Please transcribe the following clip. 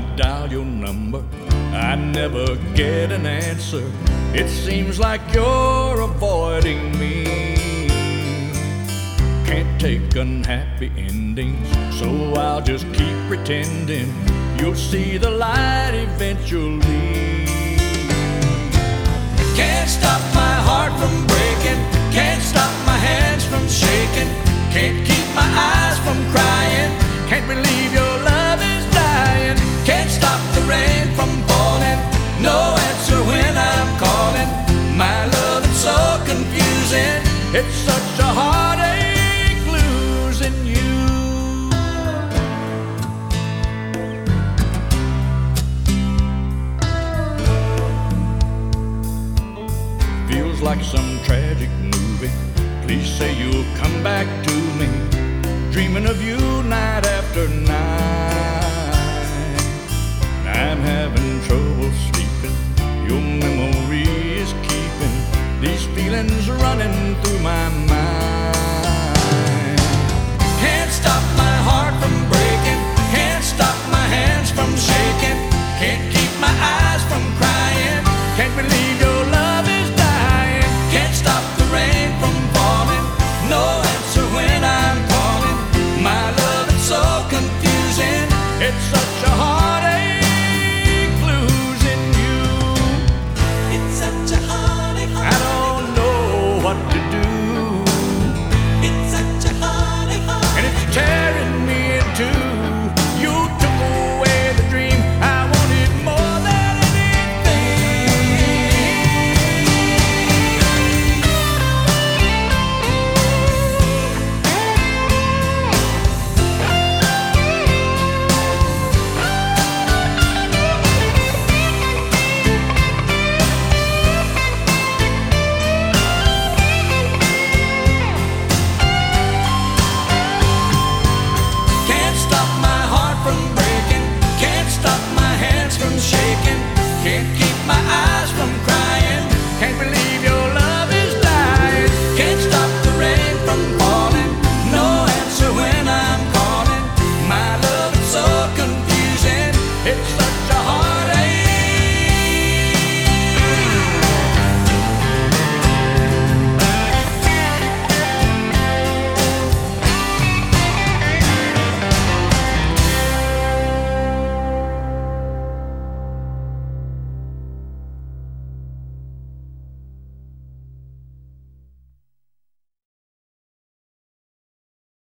dial your number, I never get an answer. It seems like you're avoiding me. Can't take unhappy endings, so I'll just keep pretending. You'll see the light eventually. Can't stop my heart from breaking, can't stop my hands from shaking, can't keep my eyes from crying, can't believe your love is dying. Can't stop the rain from falling, no answer when I'm calling. My love is so confusing, it's such a heartache losing you. Feels like some tragic movie. Please say you'll come back to me. Dreaming of you night after night. I'm having trouble sleeping. Your memory is keeping these feelings running through my mind. Can't stop my heart from breaking, can't stop my hands from shaking, can't keep my eyes from crying, can't believe